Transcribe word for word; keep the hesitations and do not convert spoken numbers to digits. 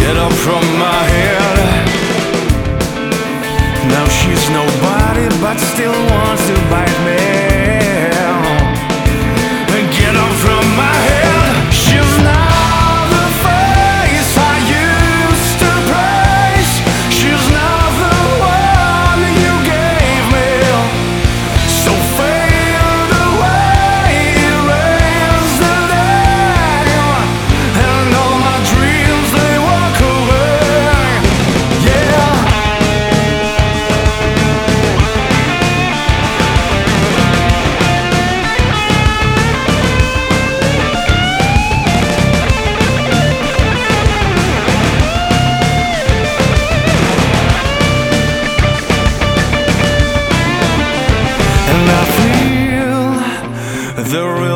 get up from my head. Now she's nobody but still wants to bite me. Get up from my head. She's not the face I used to praise. She's not the one you gave me. So fade away, erase the name, and all my dreams they walk away. Yeah. And I feel the real